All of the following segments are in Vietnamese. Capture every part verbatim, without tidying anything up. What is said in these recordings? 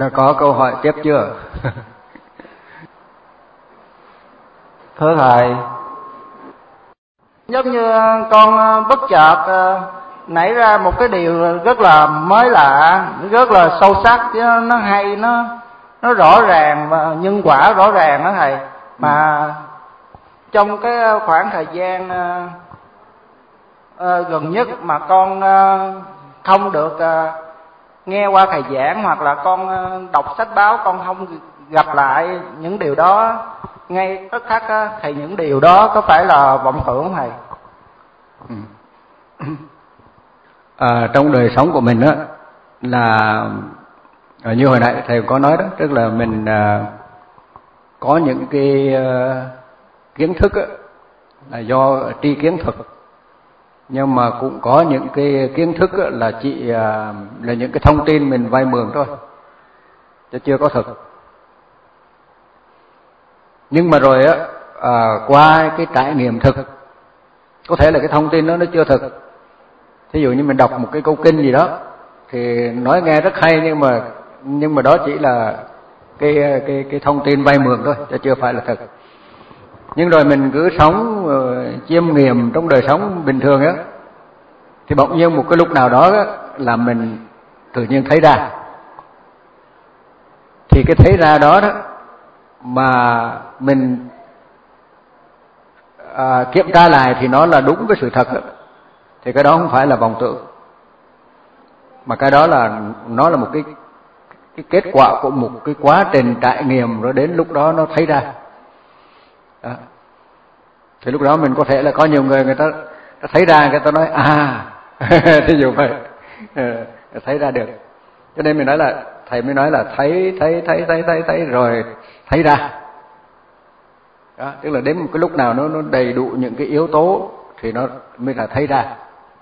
Đã có câu hỏi tiếp chưa? Thưa Thầy, giống như con bất chợt nảy ra một cái điều rất là mới lạ, rất là sâu sắc, chứ nó hay, nó nó rõ ràng và nhân quả rõ ràng đó Thầy. Mà trong cái khoảng thời gian uh, uh, gần nhất mà con uh, không được uh, nghe qua thầy giảng, hoặc là con uh, đọc sách báo, con không gặp lại những điều đó ngay tức khắc á, thì những điều đó có phải là vọng tưởng không Thầy? Ừ. À, trong đời sống của mình á, là như hồi nãy thầy có nói đó, tức là mình à, có những cái à, kiến thức á, là do tri kiến thực, nhưng mà cũng có những cái kiến thức á, là chỉ à, là những cái thông tin mình vay mượn thôi, chứ chưa có thực. Nhưng mà rồi á, à, qua cái trải nghiệm thực, có thể là cái thông tin đó nó chưa thực. Thí dụ như mình đọc một cái câu kinh gì đó thì nói nghe rất hay, nhưng mà nhưng mà đó chỉ là cái cái cái thông tin vay mượn thôi, chứ chưa phải là thật. Nhưng rồi mình cứ sống uh, chiêm nghiệm trong đời sống bình thường á, thì bỗng nhiên một cái lúc nào đó á, là mình tự nhiên thấy ra. Thì cái thấy ra đó đó mà mình à, kiểm tra lại thì nó là đúng với sự thật đó, thì cái đó không phải là vọng tưởng, mà cái đó là nó là một cái cái kết quả của một cái quá trình trải nghiệm, rồi đến lúc đó nó thấy ra đó. Thì lúc đó mình có thể là có nhiều người người ta, ta thấy ra, người ta nói à thí dụ vậy, thấy ra được. Cho nên mình nói là thầy mới nói là thấy thấy thấy thấy thấy thấy rồi thấy ra đó, tức là đến một cái lúc nào nó nó đầy đủ những cái yếu tố thì nó mới là thấy ra.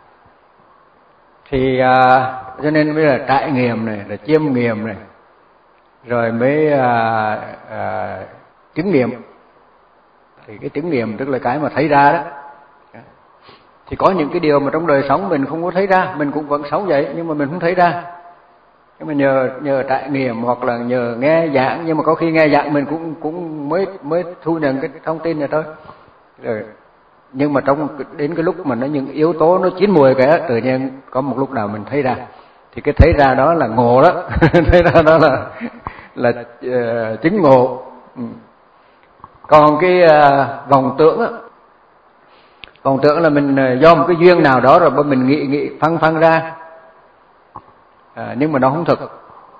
Thì à, cho nên mới là trải nghiệm này, là chiêm nghiệm này, rồi mới à, à, chứng nghiệm. Thì cái chứng nghiệm tức là cái mà thấy ra đó. Thì có những cái điều mà trong đời sống mình không có thấy ra, mình cũng vẫn sống vậy nhưng mà mình không thấy ra. Nhưng mà nhờ nhờ trải nghiệm hoặc là nhờ nghe giảng, nhưng mà có khi nghe giảng mình cũng cũng mới mới thu nhận cái thông tin này thôi. Rồi nhưng mà trong đến cái lúc mà nó những yếu tố nó chín mùi cái tự nhiên có một lúc nào mình thấy ra, thì cái thấy ra đó là ngộ đó. Thấy ra đó là là uh, chứng ngộ. Ừ. Còn cái uh, vọng tưởng á, vọng tưởng là mình uh, do một cái duyên nào đó rồi mình nghĩ nghĩ phăng phăng ra, à, nhưng mà nó không thực.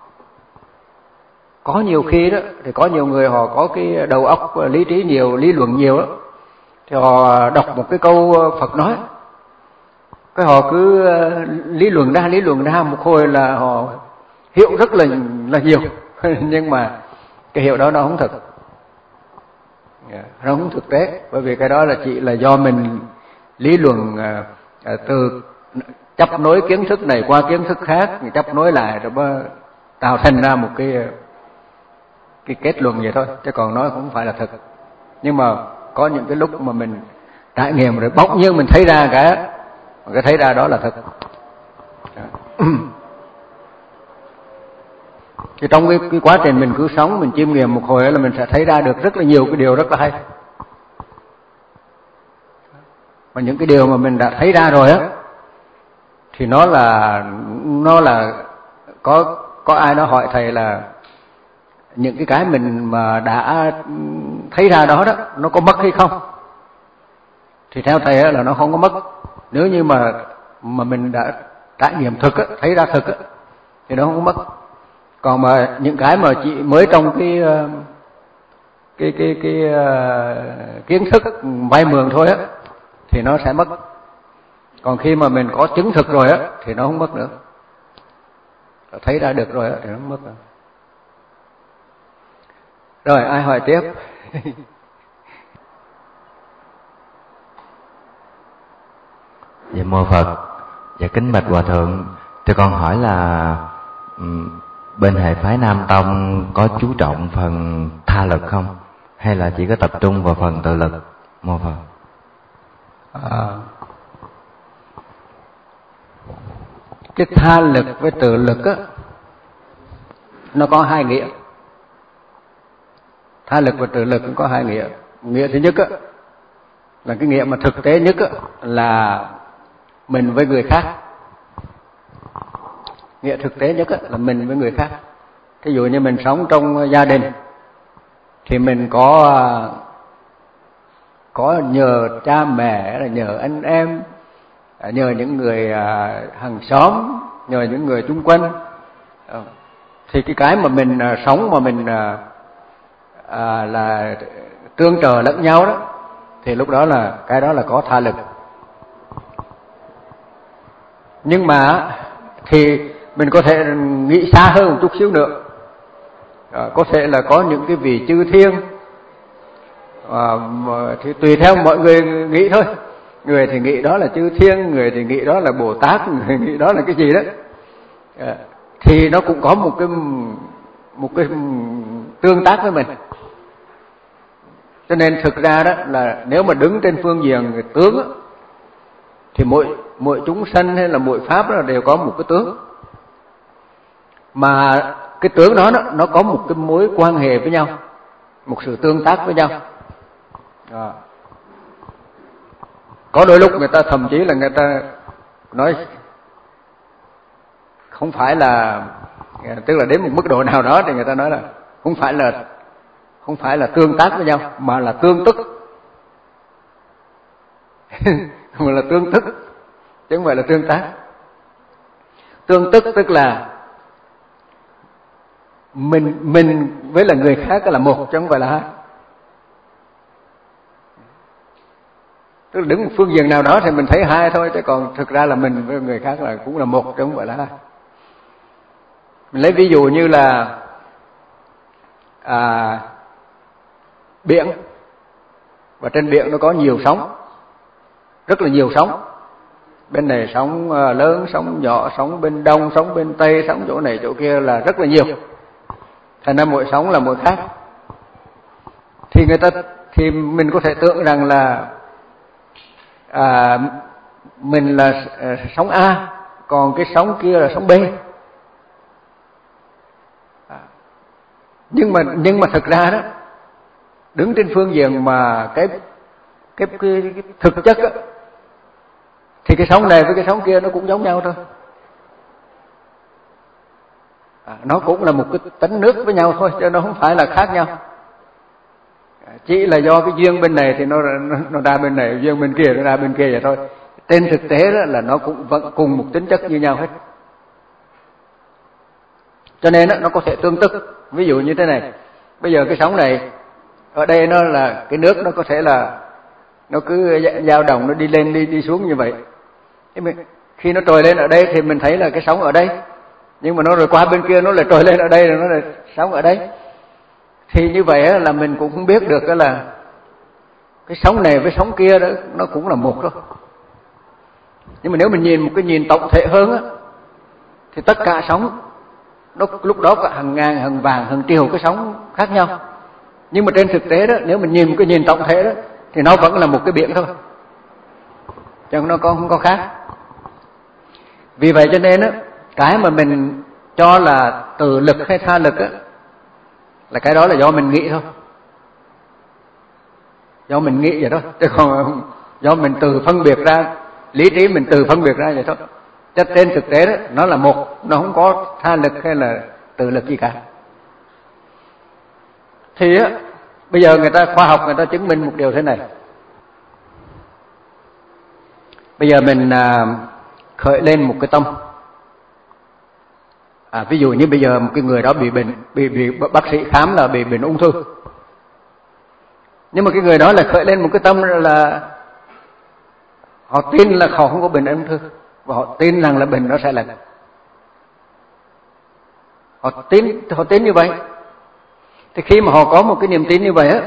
Có nhiều khi đó thì có nhiều người họ có cái đầu óc lý trí nhiều, lý luận nhiều đó, thì họ đọc một cái câu Phật nói, cái họ cứ lý luận ra lý luận ra một hồi là họ hiểu rất là là nhiều. Nhưng mà cái hiểu đó nó không thực, nó không thực tế, bởi vì cái đó là chỉ là do mình lý luận từ chấp nối kiến thức này qua kiến thức khác, chấp nối lại rồi tạo thành ra một cái cái kết luận vậy thôi, chứ còn nó cũng không phải là thực. Nhưng mà có những cái lúc mà mình trải nghiệm rồi bỗng nhiên mình thấy ra cái cái thấy ra đó là thực. Thì trong cái, cái quá trình mình cứ sống, mình chiêm nghiệm một hồi là mình sẽ thấy ra được rất là nhiều cái điều rất là hay. Và những cái điều mà mình đã thấy ra rồi á, thì nó là nó là có có ai đó hỏi thầy là những cái cái mình mà đã thấy ra đó đó nó có mất hay không? Thì theo thầy là nó không có mất. Nếu như mà mà mình đã trải nghiệm thực á, thấy ra thực á, thì nó không có mất. Còn mà những cái mà chỉ mới trong cái cái cái cái, cái uh, kiến thức vay mượn thôi á, thì nó sẽ mất. Còn khi mà mình có chứng thực rồi á thì nó không mất nữa. Thấy ra được rồi á thì nó không mất nữa. Rồi ai hỏi tiếp? Dạ mô Phật. Dạ kính bạch Hòa Thượng, cho con hỏi là um, bên hệ phái Nam Tông có chú trọng phần tha lực không? Hay là chỉ có tập trung vào phần tự lực? Mô Phật. À, cái tha lực với tự lực á, nó có hai nghĩa. Tha lực và tự lực cũng có hai nghĩa. Nghĩa thứ nhất á, là cái nghĩa mà thực tế nhất á, là mình với người khác. Nghĩa thực tế nhất á, là mình với người khác. Thí dụ như mình sống trong gia đình thì mình có có nhờ cha mẹ, là nhờ anh em, nhờ những người hàng xóm, nhờ những người chung quanh. Thì cái cái mà mình sống mà mình à, là tương trợ lẫn nhau đó, thì lúc đó là cái đó là có tha lực. Nhưng mà thì mình có thể nghĩ xa hơn một chút xíu nữa. À, có thể là có những cái vị chư thiên, à, thì tùy theo mọi người nghĩ thôi. Người thì nghĩ đó là chư thiên, người thì nghĩ đó là Bồ Tát, người nghĩ đó là cái gì đó. À, thì nó cũng có một cái một cái tương tác với mình. Cho nên thực ra đó là nếu mà đứng trên phương diện người tướng đó, thì mỗi mỗi chúng sanh hay là mỗi pháp đó đều có một cái tướng. Mà cái tướng đó nó, nó có một cái mối quan hệ với nhau, một sự tương tác với nhau. À. Có đôi lúc người ta thậm chí là người ta nói không phải là, tức là đến một mức độ nào đó thì người ta nói là không phải là không phải là tương tác với nhau, mà là tương tức. Mà là tương tức, chứ không phải là tương tác. Tương tức tức là mình mình với là người khác là một, chứ không phải là hai. Tức là đứng một phương diện nào đó thì mình thấy hai thôi, chứ còn thực ra là mình với người khác là cũng là một, chứ không phải là hai. Mình lấy ví dụ như là à, biển, và trên biển nó có nhiều sóng, rất là nhiều sóng. Bên này sóng lớn, sóng nhỏ, sóng bên đông, sóng bên tây, sóng chỗ này chỗ kia là rất là nhiều. Thành ra mỗi sóng là mỗi khác. Thì người ta thì mình có thể tưởng rằng là à, mình là à, sóng A, còn cái sóng kia là sóng B. À, nhưng mà nhưng mà thực ra đó, đứng trên phương diện mà cái cái, cái, cái thực chất á, thì cái sóng này với cái sóng kia nó cũng giống nhau thôi. À, nó cũng là một cái tánh nước với nhau thôi, chứ nó không phải là khác nhau. À, chỉ là do cái duyên bên này thì nó, nó nó ra bên này, duyên bên kia nó ra bên kia vậy thôi. Trên thực tế đó là nó cũng vẫn cùng một tính chất như nhau hết. Cho nên đó, nó có thể tương tức. Ví dụ như thế này, bây giờ cái sóng này ở đây nó là cái nước, nó có thể là nó cứ dao động, nó đi lên đi đi xuống như vậy. Thế mình, khi nó trồi lên ở đây thì mình thấy là cái sóng ở đây, nhưng mà nó rồi qua bên kia nó lại trồi lên ở đây, rồi nó lại sóng ở đây. Thì như vậy là mình cũng không biết được là cái sóng này với sóng kia đó nó cũng là một thôi. Nhưng mà nếu mình nhìn một cái nhìn tổng thể hơn á, thì tất cả sóng nó lúc đó có hàng ngàn, hàng vàng, hàng triệu cái sóng khác nhau. Nhưng mà trên thực tế đó, nếu mình nhìn một cái nhìn tổng thể đó, thì nó vẫn là một cái biển thôi, chứ nó không có khác. Vì vậy cho nên á, cái mà mình cho là tự lực hay tha lực á, là cái đó là do mình nghĩ thôi, do mình nghĩ vậy thôi, chứ còn do mình tự phân biệt ra, lý trí mình tự phân biệt ra vậy thôi. Chứ trên thực tế đó, nó là một, nó không có tha lực hay là tự lực gì cả. Thì á, bây giờ người ta khoa học người ta chứng minh một điều thế này. Bây giờ mình à, khởi lên một cái tâm. À, ví dụ như bây giờ một cái người đó bị bệnh, bị, bị bác sĩ khám là bị bệnh ung thư. Nhưng mà cái người đó là khởi lên một cái tâm là họ tin là họ không có bệnh ung thư, và họ tin rằng là bệnh nó sẽ lành. Họ tin, họ tin như vậy. Thì khi mà họ có một cái niềm tin như vậy á,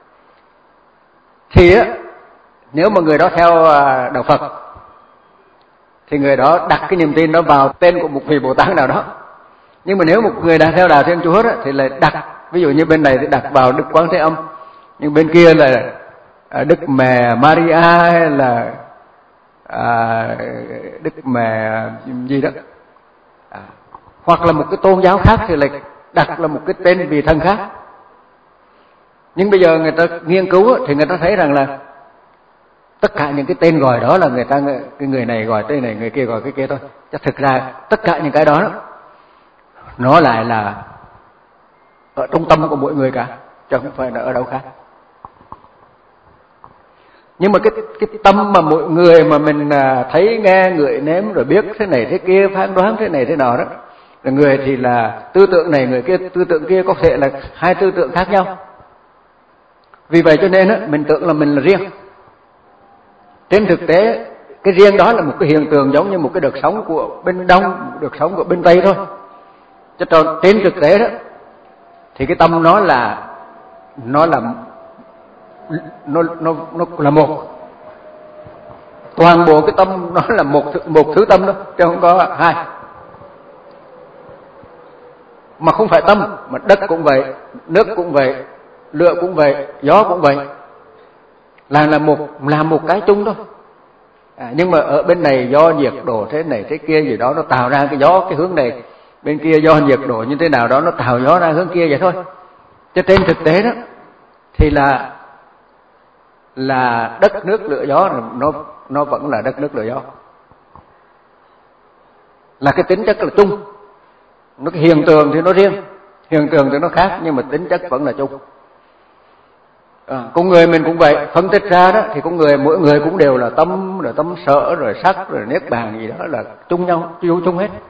thì á, nếu mà người đó theo đạo Phật, thì người đó đặt cái niềm tin đó vào tên của một vị Bồ Tát nào đó. Nhưng mà nếu một người đang theo đạo Thiên Chúa đó, thì lại đặt, ví dụ như bên này thì đặt vào Đức Quán Thế Âm, nhưng bên kia là Đức Mẹ Maria hay là à, Đức Mẹ gì đó, à, hoặc là một cái tôn giáo khác thì lại đặt là một cái tên vị thần khác. Nhưng bây giờ người ta nghiên cứu thì người ta thấy rằng là tất cả những cái tên gọi đó là người ta, cái người này gọi tên này, người kia gọi cái kia thôi. Chứ thực ra tất cả những cái đó, đó nó lại là ở trung tâm của mỗi người cả, chứ không phải là ở đâu khác. Nhưng mà cái cái tâm mà mỗi người mà mình thấy, nghe, ngửi, nếm rồi biết thế này thế kia, phán đoán thế này thế nào đó, là người thì là tư tưởng này, người kia tư tưởng kia, có thể là hai tư tưởng khác nhau. Vì vậy cho nên á, mình tưởng là mình là riêng. Trên thực tế cái riêng đó là một cái hiện tượng giống như một cái đợt sóng của bên Đông, một đợt sóng của bên Tây thôi. Chứ còn trên thực tế đó thì cái tâm nó là nó là nó nó nó là một. Toàn bộ cái tâm nó là một một thứ tâm đó, chứ không có hai. Mà không phải tâm, mà đất cũng vậy, nước cũng vậy, lửa cũng vậy, gió cũng vậy, là là một là một cái chung thôi. À, nhưng mà ở bên này do nhiệt độ thế này thế kia gì đó nó tạo ra cái gió cái hướng này, bên kia do nhiệt độ như thế nào đó nó tạo gió ra hướng kia vậy thôi. Cho trên thực tế đó thì là là đất nước lửa gió, nó nó vẫn là đất nước lửa gió, là cái tính chất là chung. Nó cái hiện tượng thì nó riêng, hiện tượng thì nó khác, nhưng mà tính chất vẫn là chung. À, con người mình cũng vậy, phân tích ra đó thì con người mỗi người cũng đều là tâm, rồi tâm sở, rồi sắc, rồi niết bàn gì đó là chung nhau, chung chung hết.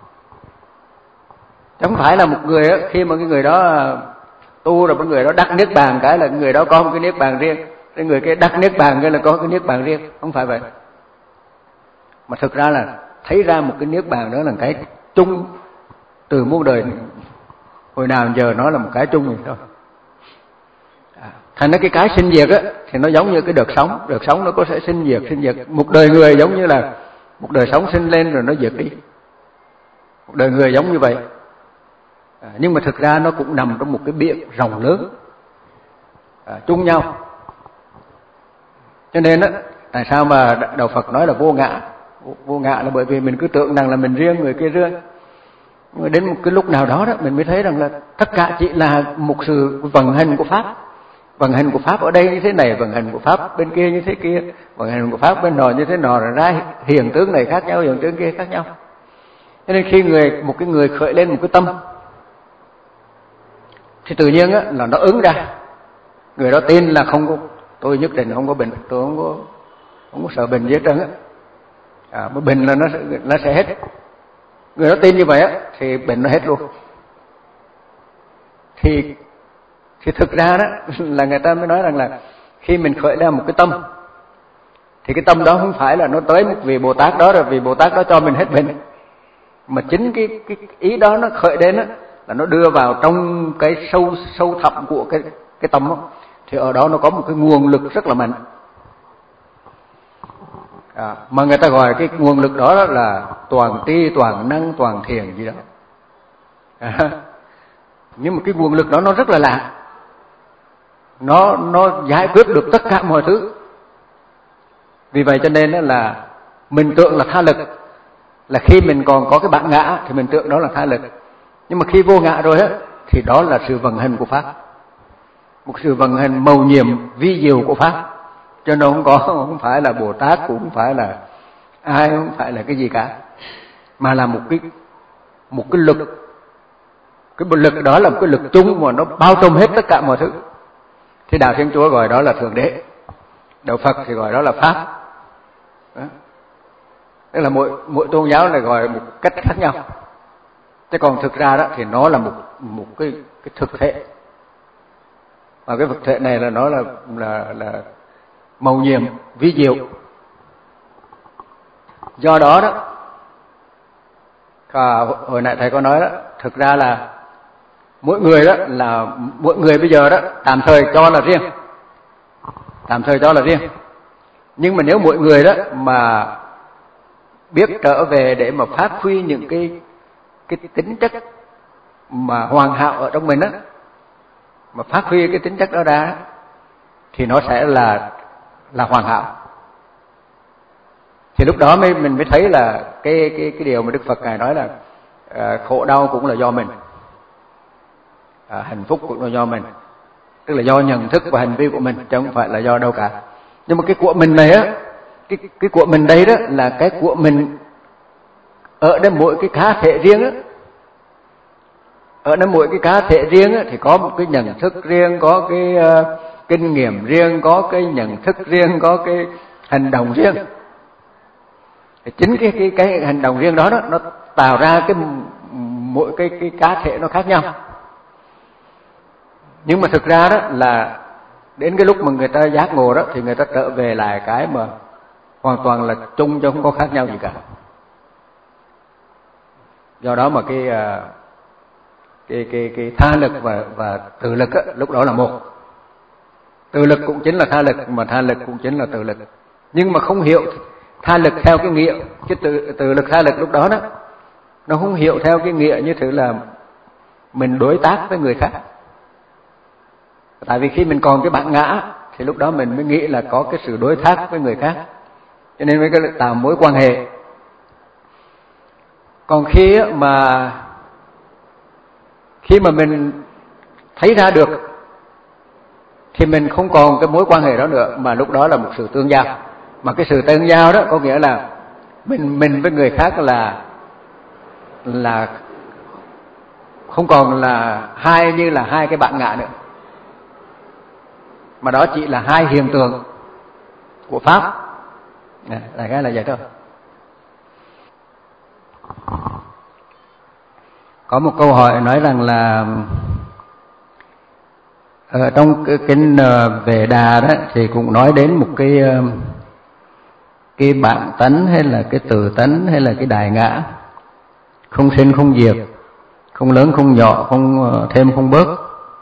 Chứ không phải là một người á, khi mà cái người đó tu rồi, cái người đó đắc niết bàn cái là người đó có một cái niết bàn riêng, cái người kia đắc niết bàn cái là có cái niết bàn riêng, không phải vậy. Mà thực ra là thấy ra một cái niết bàn đó là cái chung từ muôn đời, hồi nào giờ nó là một cái chung rồi thôi. À, thành ra cái cái sinh diệt á thì nó giống như cái đợt sóng, đợt sóng nó có thể sinh diệt, sinh diệt. Một đời người giống như là một đời sóng sinh lên rồi nó diệt đi, một đời người giống như vậy. À, nhưng mà thực ra nó cũng nằm trong một cái biển rộng lớn, à, chung nhau. Cho nên á, tại sao mà đạo Phật nói là vô ngã? Vô ngã là bởi vì mình cứ tưởng rằng là mình riêng, người kia riêng. Nhưng mà đến một cái lúc nào đó đó mình mới thấy rằng là tất cả chỉ là một sự vận hành của Pháp. Vận hành của Pháp ở đây như thế này, vận hành của Pháp bên kia như thế kia, vận hành của Pháp bên nọ như thế nọ, rồi ra hiện tướng này khác nhau, hiện tướng kia khác nhau. Cho nên khi người một cái người khởi lên một cái tâm thì tự nhiên á, là nó ứng ra. Người đó tin là không có, tôi nhất định không có bệnh, tôi không có không có sợ bệnh gì hết trơn á. À, mà bệnh là nó nó sẽ hết. Người đó tin như vậy á thì bệnh nó hết luôn. Thì thì thực ra đó là người ta mới nói rằng là khi mình khởi lên một cái tâm thì cái tâm đó không phải là nó tới một vị Bồ Tát đó rồi vị Bồ Tát đó cho mình hết bệnh, mà chính cái cái ý đó nó khởi đến á là nó đưa vào trong cái sâu sâu thẳm của cái cái tâm đó. Thì ở đó nó có một cái nguồn lực rất là mạnh. À, mà người ta gọi cái nguồn lực đó là toàn tri, toàn năng, toàn thiền gì đó. À, nhưng mà cái nguồn lực đó nó rất là lạ, nó nó giải quyết được tất cả mọi thứ. Vì vậy cho nên là mình tưởng là tha lực, là khi mình còn có cái bản ngã thì mình tưởng đó là tha lực. Nhưng mà khi vô ngã rồi á thì đó là sự vận hành của Pháp, một sự vận hành mầu nhiệm vi diệu của Pháp. Cho nên không có, không phải là Bồ Tát, cũng không phải là ai, không phải là cái gì cả, mà là một cái một cái lực. Cái lực đó là một cái lực chung mà nó bao trùm hết tất cả mọi thứ. Thì đạo Thiên Chúa gọi đó là Thượng Đế, đạo Phật thì gọi đó là Pháp. Đó. Tức là mỗi mỗi tôn giáo này gọi một cách khác nhau. Chứ còn thực ra đó thì nó là một một cái cái thực thể. Và cái thực thể này là nó là là là mầu nhiệm vi diệu. Do đó đó, à, hồi nãy thầy có nói đó, thực ra là mỗi người đó là mỗi người bây giờ đó tạm thời cho là riêng, tạm thời cho là riêng. Nhưng mà nếu mỗi người đó mà biết trở về để mà phát huy những cái cái tính chất mà hoàn hảo ở trong mình á, mà phát huy cái tính chất đó ra thì nó sẽ là là hoàn hảo. Thì lúc đó mới mình mới thấy là cái cái cái điều mà Đức Phật ngài nói là uh, khổ đau cũng là do mình. à, hạnh phúc cũng là do mình, tức là do nhận thức và hành vi của mình, chứ không phải là do đâu cả. Nhưng mà cái của mình này á, cái cái của mình đây đó là cái của mình ở đây mỗi cái cá thể riêng á, ở đây mỗi cái cá thể riêng á, thì có một cái nhận thức riêng, có cái uh, kinh nghiệm riêng, có cái nhận thức riêng, có cái hành động riêng. Thì chính cái cái cái hành động riêng đó, đó nó tạo ra cái mỗi cái cái cá thể nó khác nhau. Nhưng mà thực ra đó là đến cái lúc mà người ta giác ngộ đó thì người ta trở về lại cái mà hoàn toàn là chung chứ không có khác nhau gì cả. Do đó mà cái cái cái cái tha lực và và tự lực á, lúc đó là một. Tự lực cũng chính là tha lực, mà tha lực cũng chính là tự lực. Nhưng mà không hiểu tha lực theo cái nghĩa, cái tự tự lực tha lực lúc đó đó nó không hiểu theo cái nghĩa như thế là mình đối tác với người khác. Tại vì khi mình còn cái bản ngã thì lúc đó mình mới nghĩ là có cái sự đối tác với người khác, cho nên mới tạo mối quan hệ. Còn khi mà khi mà mình thấy ra được thì mình không còn cái mối quan hệ đó nữa, mà lúc đó là một sự tương giao. Mà cái sự tương giao đó có nghĩa là mình mình với người khác là là không còn là hai như là hai cái bản ngã nữa, mà đó chỉ là hai hiện tượng của pháp. Đại khái là vậy thôi. Có một câu hỏi nói rằng là ở trong cái kinh Vệ Đà đó thì cũng nói đến một cái cái bản tánh hay là cái tự tánh hay là cái đại ngã, không sinh không diệt, không lớn không nhỏ, không thêm không bớt.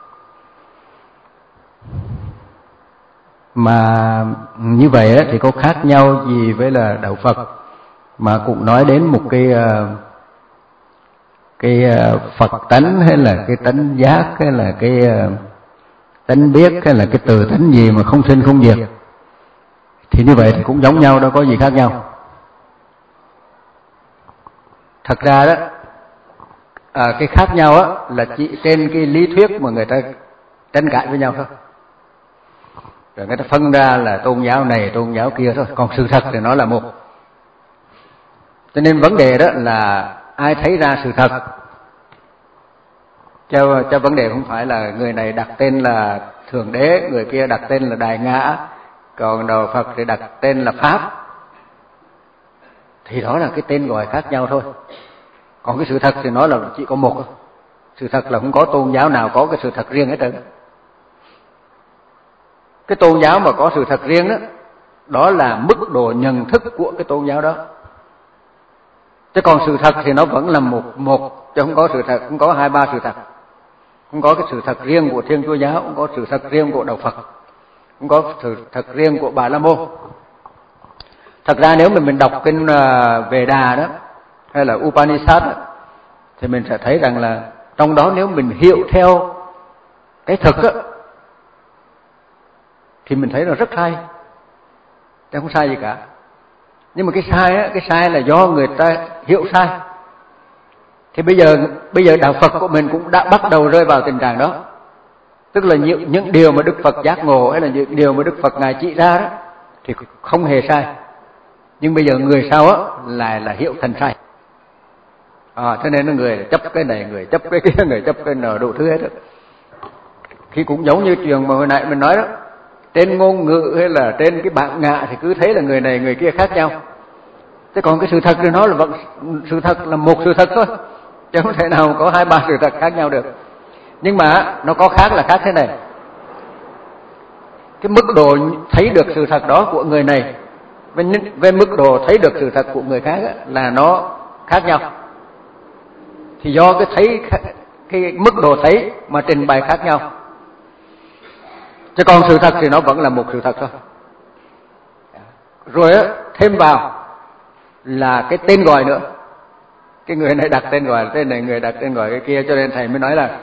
Mà như vậy thì có khác nhau gì với là đạo Phật mà cũng nói đến một cái cái Phật tánh hay là cái tánh giác hay là cái tánh biết hay là cái từ tánh gì mà không sinh không diệt, thì như vậy thì cũng giống nhau, đâu có gì khác nhau. Thật ra đó à, cái khác nhau á là chỉ trên cái lý thuyết mà người ta tranh cãi với nhau thôi, rồi người ta phân ra là tôn giáo này tôn giáo kia thôi, còn sự thật thì nó là một. Cho nên vấn đề đó là ai thấy ra sự thật, cho cho vấn đề không phải là người này đặt tên là Thượng Đế, người kia đặt tên là Đại Ngã, còn đạo Phật thì đặt tên là Pháp, thì đó là cái tên gọi khác nhau thôi. Còn cái sự thật thì nó là chỉ có một. Sự thật là không có tôn giáo nào có cái sự thật riêng hết trơn. Cái tôn giáo mà có sự thật riêng đó, đó là mức độ nhận thức của cái tôn giáo đó. Chứ còn sự thật thì nó vẫn là một một, chứ không có sự thật, không có hai ba sự thật. Không có cái sự thật riêng của Thiên Chúa giáo, không có sự thật riêng của đạo Phật, không có sự thật riêng của Bà La Môn. Thật ra nếu mà mình đọc kinh Vệ Đà đó hay là Upanishad đó, thì mình sẽ thấy rằng là trong đó nếu mình hiểu theo cái thực á, thì mình thấy nó rất sai, chứ không sai gì cả. Nhưng mà cái sai á, cái sai là do người ta hiểu sai. Thì bây giờ bây giờ đạo Phật của mình cũng đã bắt đầu rơi vào tình trạng đó. Tức là những, những điều mà Đức Phật giác ngộ hay là những điều mà Đức Phật Ngài chỉ ra đó thì không hề sai. Nhưng bây giờ người sau á lại là hiểu thành sai. À, cho nên người chấp cái này, người chấp cái kia, người chấp cái nọ, đủ thứ hết đó. Khi cũng giống như chuyện mà hồi nãy mình nói đó, trên ngôn ngữ hay là trên cái bản ngã thì cứ thấy là người này người kia khác nhau. Thế còn cái sự thật thì nó là vẫn sự thật là một sự thật thôi, chứ không thể nào có hai ba sự thật khác nhau được. Nhưng mà nó có khác là khác thế này: cái mức độ thấy được sự thật đó của người này với, với mức độ thấy được sự thật của người khác là nó khác nhau. Thì do cái thấy cái mức độ thấy mà trình bày khác nhau, chứ còn sự thật thì nó vẫn là một sự thật thôi. Rồi á, thêm vào là cái tên gọi nữa. Cái người này đặt tên gọi tên này, người đặt tên gọi cái kia, cho nên thầy mới nói là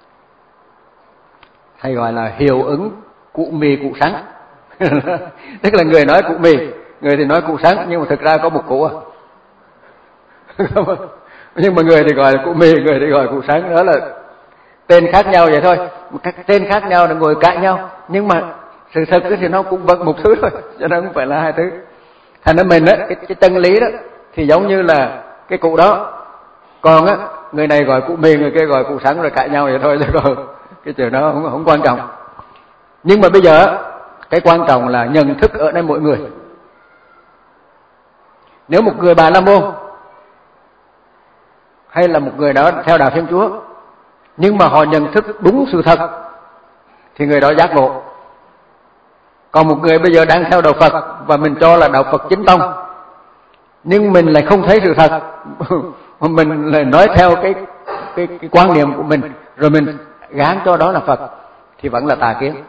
thầy gọi là hiệu ứng cụ mì cụ sắn. Tức là người nói cụ mì, người thì nói cụ sắn, nhưng mà thực ra có một cụ à. Nhưng mà người thì gọi là cụ mì, người thì gọi cụ sắn. Đó là tên khác nhau vậy thôi, các tên khác nhau là ngồi cạnh nhau, nhưng mà sự thật thì nó cũng vẫn một thứ thôi, cho nên không phải là hai thứ. Thành ra mình á, cái, cái chân lý đó thì giống như là cái cụ đó, còn á người này gọi cụ mì, người kia gọi cụ sắn, rồi cãi nhau vậy thôi, chứ còn cái chuyện đó không, không quan trọng. Nhưng mà bây giờ cái quan trọng là nhận thức ở đây mỗi người. Nếu một người Bà La Môn hay là một người đó theo đạo Thiên Chúa, nhưng mà họ nhận thức đúng sự thật thì người đó giác ngộ. Còn một người bây giờ đang theo đạo Phật và mình cho là đạo Phật chính tông, nhưng mình lại không thấy sự thật, mình lại nói theo cái, cái, cái quan niệm của mình, rồi mình gán cho đó là Phật, thì vẫn là tà kiến.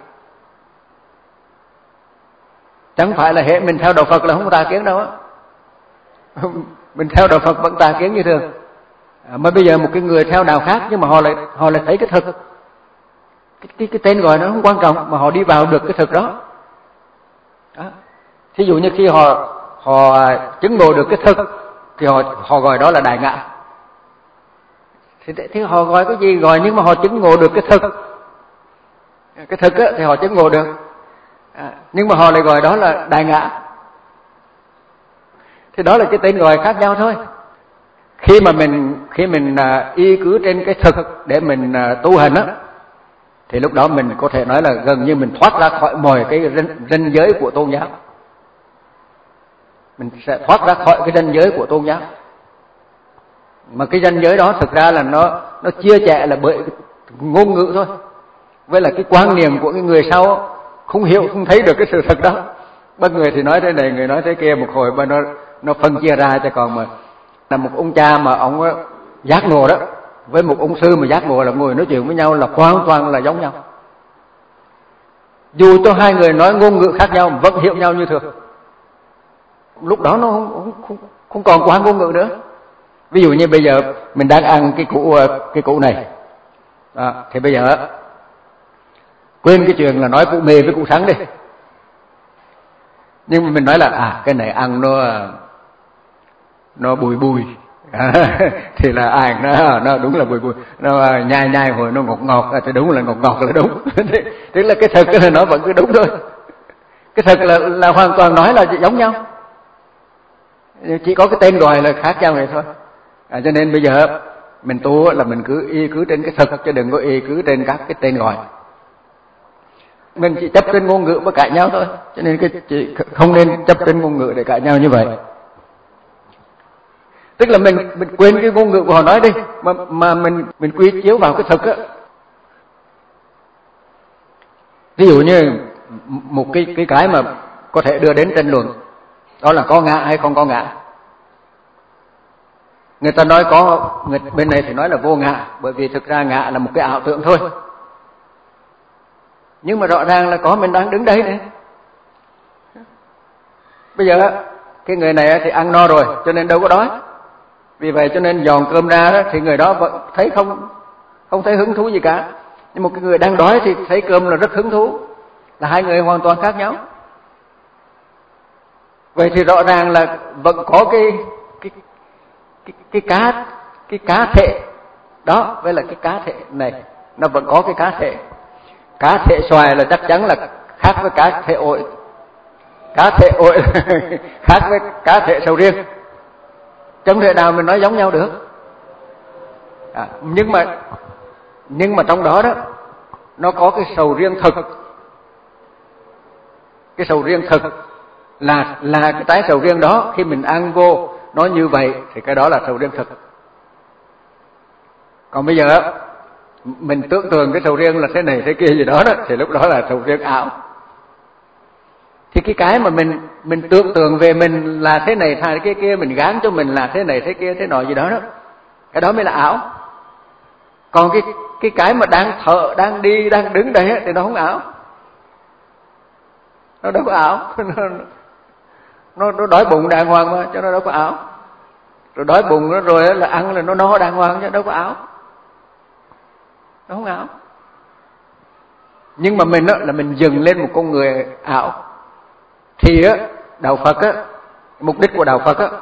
Chẳng phải là hệ mình theo đạo Phật là không có tà kiến đâu á. Mình theo đạo Phật vẫn tà kiến như thường. À, mà bây giờ một cái người theo đạo khác, nhưng mà họ lại họ lại thấy cái thực, cái, cái, cái tên gọi nó không quan trọng, mà họ đi vào được cái thực đó. Đó. Thí dụ như khi họ họ chứng ngộ được cái thực thì họ họ gọi đó là đại ngã. Thì, thì họ gọi cái gì gọi, nhưng mà họ chứng ngộ được cái thực, cái thực á, thì họ chứng ngộ được, à, nhưng mà họ lại gọi đó là đại ngã. Thì đó là cái tên gọi khác nhau thôi. Khi mà mình khi mình uh, y cứ trên cái thực để mình uh, tu hành á, thì lúc đó mình có thể nói là gần như mình thoát ra khỏi mọi cái ranh, ranh giới của tôn giáo. Mình sẽ thoát ra khỏi cái ranh giới của tôn giáo. Mà cái ranh giới đó thực ra là nó nó chia sẻ là bởi ngôn ngữ thôi, với là cái quan niệm của cái người sau không hiểu, không thấy được cái sự thật đó. Bất người thì nói thế này, người nói thế kia, một hồi mà nó nó phân chia ra. Cho còn mà là một ông cha mà ông giác ngộ đó với một ông sư mà giác ngộ là ngồi nói chuyện với nhau là hoàn toàn là giống nhau. Dù cho hai người nói ngôn ngữ khác nhau vẫn hiểu nhau như thường. Lúc đó nó không, không, không, không còn quá ngôn ngữ nữa. Ví dụ như bây giờ mình đang ăn cái củ cái củ này, à, thì bây giờ quên cái chuyện là nói củ mì với củ sắn đi, nhưng mà mình nói là à cái này ăn nó nó bùi bùi à, thì là ai nó nó đúng là bùi bùi, nó nhai nhai hồi nó ngọt ngọt, thì đúng là ngọt ngọt là đúng. Tức là cái thực là nó vẫn cứ đúng thôi, cái thực là là hoàn toàn nói là giống nhau, chỉ có cái tên gọi là khác nhau này thôi. À, cho nên bây giờ mình tu là mình cứ y cứ trên cái thực, chứ đừng có y cứ trên các cái tên gọi. Mình chỉ chấp trên ngôn ngữ mà cãi nhau thôi, cho nên cái chỉ không nên chấp trên ngôn ngữ để cãi nhau như vậy. Tức là mình mình quên cái ngôn ngữ của họ nói đi, mà mà mình mình quy chiếu vào cái thực á. Ví dụ như một cái cái cái mà có thể đưa đến tranh luận, đó là có ngã hay không có ngã. Người ta nói có, người bên này thì nói là vô ngã, bởi vì thực ra ngã là một cái ảo tưởng thôi. Nhưng mà rõ ràng là có, mình đang đứng đây này. Bây giờ cái người này thì ăn no rồi cho nên đâu có đói, vì vậy cho nên dọn cơm ra đó, thì người đó vẫn thấy không không thấy hứng thú gì cả. Nhưng một cái người đang đói thì thấy cơm là rất hứng thú, là hai người hoàn toàn khác nhau. Vậy thì rõ ràng là vẫn có cái cái cái cái cá cái cá thể đó, với là cái cá thể này nó vẫn có cái cá thể. Cá thể xoài là chắc chắn là khác với cá thể ổi, cá thể ổi khác với cá thể sầu riêng. Trong thể nào mình nói giống nhau được. À, nhưng mà nhưng mà trong đó đó nó có cái sầu riêng thực. Cái sầu riêng thực là là cái trái sầu riêng đó, khi mình ăn vô nó như vậy thì cái đó là sầu riêng thực. Còn bây giờ mình tưởng tượng cái sầu riêng là thế này thế kia gì đó đó, thì lúc đó là sầu riêng ảo. Thì cái cái mà mình mình tưởng tượng về mình là thế này thay cái kia, mình gán cho mình là thế này thế kia thế nọ gì đó đó, cái đó mới là ảo. Còn cái cái cái mà đang thở, đang đi, đang đứng đây thì nó không ảo, nó đâu có ảo. nó nó đói bụng đàng hoàng mà, cho nó đâu có ảo. Rồi đói bụng nó rồi là ăn là nó no đàng hoàng, chứ đâu có ảo, nó không ảo. Nhưng mà mình đó là mình dừng lên một con người ảo. Thì á đạo Phật á, mục đích của đạo Phật á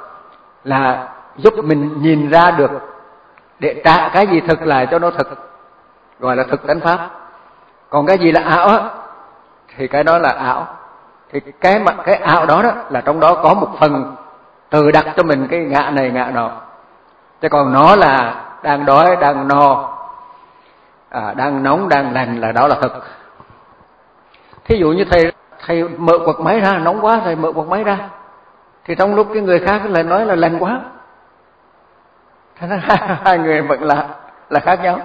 là giúp mình nhìn ra được, để trả cái gì thực lại cho nó thực. gọi là thực tánh pháp. Còn cái gì là ảo á thì cái đó là ảo. Thì cái mà cái ảo đó đó là trong đó có một phần tự đặt cho mình cái ngã này ngã nọ. Chứ còn nó là đang đói, đang no, à, đang nóng, đang lạnh là đó là thực. Thí dụ như thầy thầy mở quạt máy ra, nóng quá thầy mở quạt máy ra, thì trong lúc cái người khác lại nói là lạnh quá, hai, hai người vẫn là là khác nhau.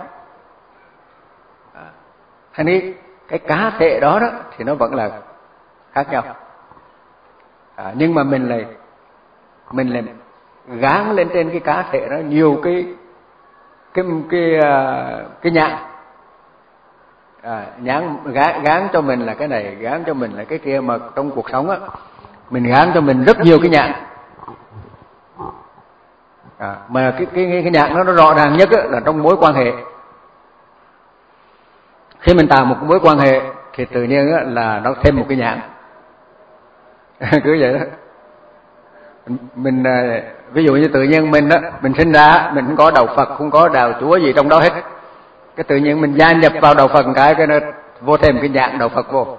Thành đi cái cá thể đó đó thì nó vẫn là khác nhau. À, nhưng mà mình lại mình lại gán lên trên cái cá thể đó nhiều cái cái cái cái, cái nhãn. À, nhãn gán, gán cho mình là cái này, gán cho mình là cái kia, mà trong cuộc sống á mình gán cho mình rất nhiều cái nhãn. À, mà cái cái cái nhãn nó nó rõ ràng nhất á, là trong mối quan hệ. Khi mình tạo một mối quan hệ thì tự nhiên á, là nó thêm một cái nhãn. Cứ vậy đó. Mình ví dụ như tự nhiên mình đó, mình sinh ra mình không có đạo Phật, không có đạo Chúa gì trong đó hết. Cái tự nhiên mình gia nhập vào đạo Phật cái cái nó vô thêm cái nhãn đạo Phật vô.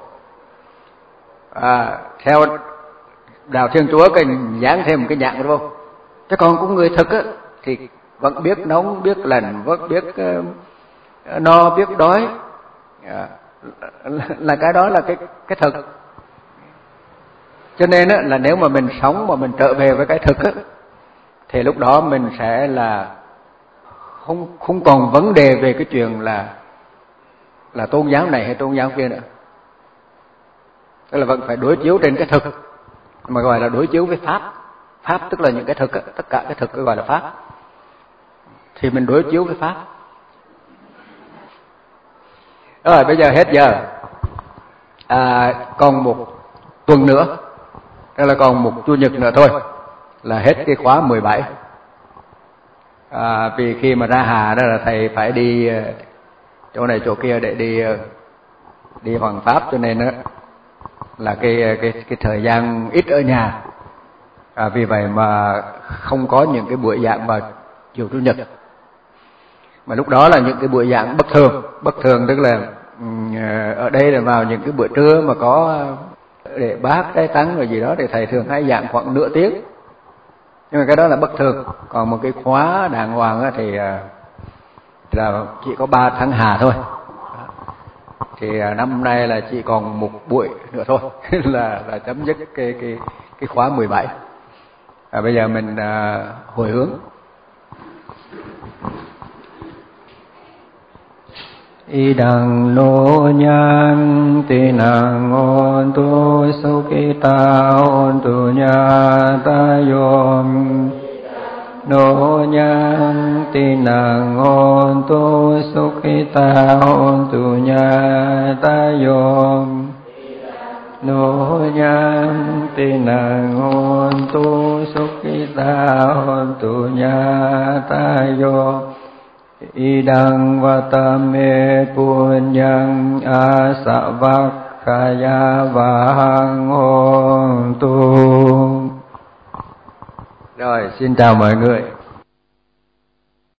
À, theo đạo Thiên Chúa cái dán thêm một cái nhãn vô. Chứ còn cũng người thực á thì vẫn biết nóng, biết lạnh, vẫn biết uh, no, biết đói. À, là cái đó là cái cái thực. Cho nên á, là nếu mà mình sống mà mình trở về với cái thực á, thì lúc đó mình sẽ là không không còn vấn đề về cái chuyện là là tôn giáo này hay tôn giáo kia nữa. Tức là vẫn phải đối chiếu trên cái thực, mà gọi là đối chiếu với pháp. Pháp tức là những cái thực á, tất cả cái thực gọi là pháp. Thì mình đối chiếu với pháp. Rồi bây giờ hết giờ. À, còn một tuần nữa, tức là còn một chủ nhật nữa thôi là hết cái khóa mười bảy. À, vì khi mà ra Hà đó là thầy phải đi chỗ này chỗ kia để đi đi hoàng pháp, cho nên đó là cái cái cái thời gian ít ở nhà. À, vì vậy mà không có những cái buổi giảng vào chiều chủ nhật. Mà lúc đó là những cái buổi giảng bất thường, bất thường tức là ở đây là vào những cái bữa trưa mà có để bát trái tắn rồi gì đó thì thầy thường hay giảng khoảng nửa tiếng. Nhưng mà cái đó là bất thường. Còn một cái khóa đàng hoàng thì là chỉ có ba tháng Hà thôi. Thì năm nay là chỉ còn một buổi nữa thôi là là chấm dứt cái cái cái khóa mười bảy. À, bây giờ mình à, hồi hướng. Idang lo nyan tinang on tu sukita on tu nyata yom no nyan tinang on tu sukita on tu nyata yom no nyan tinang on tu sukita on tu nyata yom idang vatame punyang asavakkaya vahang hôn tu. Rồi, xin chào mọi người.